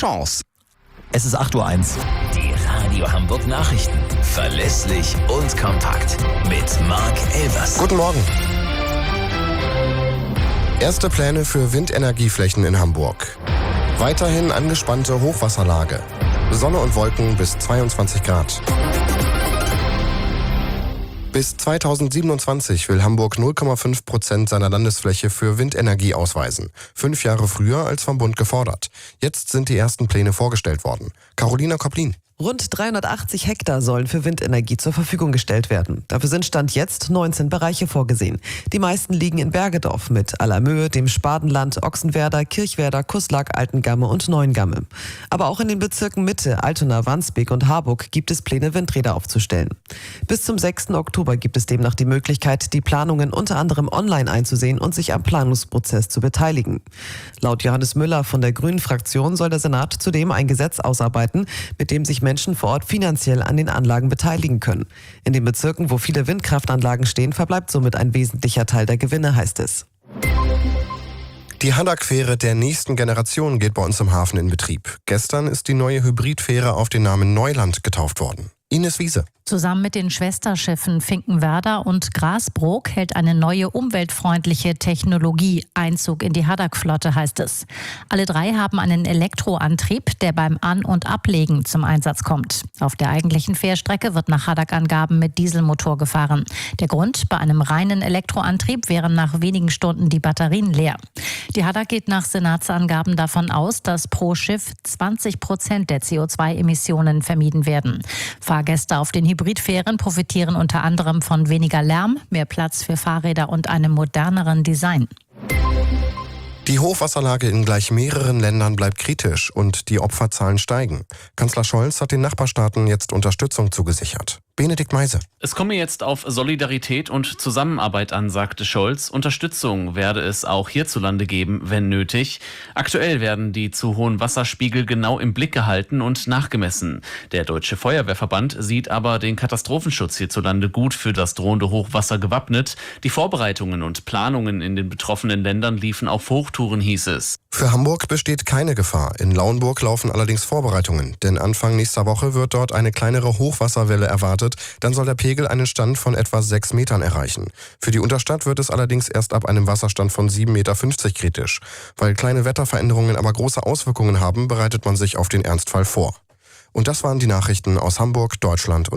Chance. Es ist 8:01 Uhr. Die Radio Hamburg Nachrichten. Verlässlich und kompakt. Mit Marc Elvers. Guten Morgen. Erste Pläne für Windenergieflächen in Hamburg. Weiterhin angespannte Hochwasserlage. Sonne und Wolken bis 22 Grad. Bis 2027 will Hamburg 0,5% seiner Landesfläche für Windenergie ausweisen. 5 Jahre früher als vom Bund gefordert. Jetzt sind die ersten Pläne vorgestellt worden. Carolina Koplin. Rund 380 Hektar sollen für Windenergie zur Verfügung gestellt werden. Dafür sind Stand jetzt 19 Bereiche vorgesehen. Die meisten liegen in Bergedorf mit Allermöhe, dem Spadenland, Ochsenwerder, Kirchwerder, Kuslak, Altengamme und Neuengamme. Aber auch in den Bezirken Mitte, Altona, Wandsbek und Harburg gibt es Pläne, Windräder aufzustellen. Bis zum 6. Oktober gibt es demnach die Möglichkeit, die Planungen unter anderem online einzusehen und sich am Planungsprozess zu beteiligen. Laut Johannes Müller von der Grünen-Fraktion soll der Senat zudem ein Gesetz ausarbeiten, mit dem sich Menschen vor Ort finanziell an den Anlagen beteiligen können. In den Bezirken, wo viele Windkraftanlagen stehen, verbleibt somit ein wesentlicher Teil der Gewinne, heißt es. Die Haddock-Fähre der nächsten Generation geht bei uns im Hafen in Betrieb. Gestern ist die neue Hybridfähre auf den Namen Neuland getauft worden. Ines Wiese. Zusammen mit den Schwesterschiffen Finkenwerder und Grasbrook hält eine neue umweltfreundliche Technologie Einzug in die Haddock-Flotte, heißt es. Alle drei haben einen Elektroantrieb, der beim An- und Ablegen zum Einsatz kommt. Auf der eigentlichen Fährstrecke wird nach Haddock-Angaben mit Dieselmotor gefahren. Der Grund: bei einem reinen Elektroantrieb wären nach wenigen Stunden die Batterien leer. Die Haddock geht nach Senatsangaben davon aus, dass pro Schiff 20% der CO2-Emissionen vermieden werden. Fahrgäste auf den Hybridfähren profitieren unter anderem von weniger Lärm, mehr Platz für Fahrräder und einem moderneren Design. Die Hochwasserlage in gleich mehreren Ländern bleibt kritisch und die Opferzahlen steigen. Kanzler Scholz hat den Nachbarstaaten jetzt Unterstützung zugesichert. Benedikt Meise. Es komme jetzt auf Solidarität und Zusammenarbeit an, sagte Scholz. Unterstützung werde es auch hierzulande geben, wenn nötig. Aktuell werden die zu hohen Wasserspiegel genau im Blick gehalten und nachgemessen. Der Deutsche Feuerwehrverband sieht aber den Katastrophenschutz hierzulande gut für das drohende Hochwasser gewappnet. Die Vorbereitungen und Planungen in den betroffenen Ländern liefen auf Hochtouren, hieß es. Für Hamburg besteht keine Gefahr. In Lauenburg laufen allerdings Vorbereitungen, denn Anfang nächster Woche wird dort eine kleinere Hochwasserwelle erwartet. Dann soll der Pegel einen Stand von etwa 6 Metern erreichen. Für die Unterstadt wird es allerdings erst ab einem Wasserstand von 7,50 Meter kritisch. Weil kleine Wetterveränderungen aber große Auswirkungen haben, bereitet man sich auf den Ernstfall vor. Und das waren die Nachrichten aus Hamburg, Deutschland und